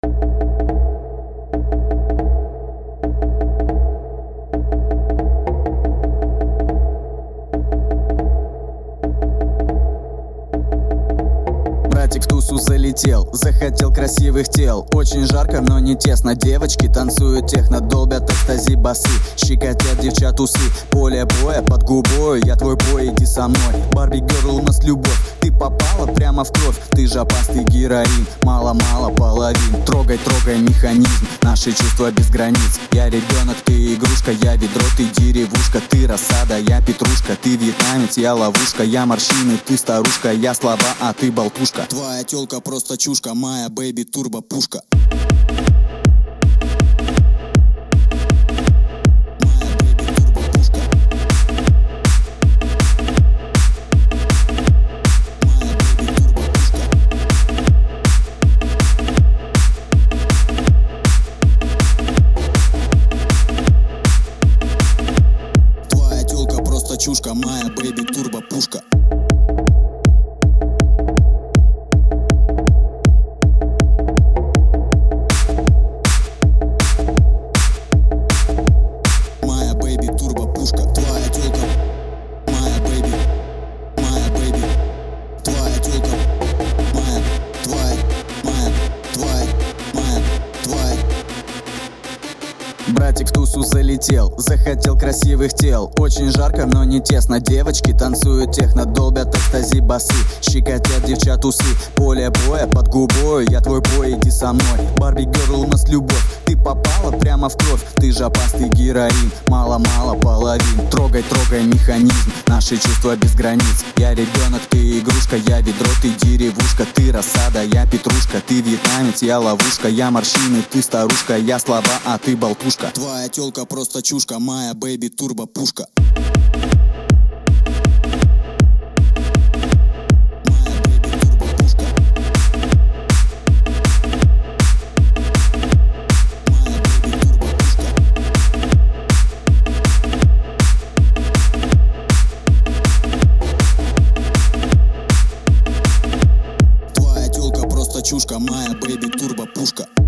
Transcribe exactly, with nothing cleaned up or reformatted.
Братик в тусу залетел, захотел красивых тел. Очень жарко, но не тесно. Девочки танцуют техно, долбят экстази басы, щекотят девчат усы. Поле боя под губой, я твой бой, иди со мной. Барби герл, у нас любовь, ты попала прямо в кровь. Ты же опасный героин, мало-мало половин. Трогай, трогай механизм, наши чувства без границ. Я ребенок, ты игрушка, я ведро, ты деревушка. Ты рассада, я петрушка, ты вьетнамец, я ловушка. Я морщины, ты старушка, я слова, а ты болтушка. Твоя тёлка просто чушка, моя бэйби турбо пушка. Твоя тёлка просто чушка, моя бэйби турбо пушка. Братик в тусу залетел, захотел красивых тел. Очень жарко, но не тесно. Девочки танцуют техно, долбят экстази басы, щекотят девчат усы. Поле боя под губой, я твой бой, иди со мной. Барби герл, у нас любовь, ты попала прямо в кровь. Ты же опасный героин, мало-мало половин. Трогай, трогай механизм, наши чувства без границ. Я ребенок, ты игрушка, я ведро, ты деревушка. Ты рассада, я петрушка, ты вьетнамец, я ловушка. Я морщины, ты старушка, я слова, а ты болтушка. Твоя тёлка просто чушка, моя бэйби турбо пушка. Твоя тёлка просто чушка, моя бэйби турбо пушка.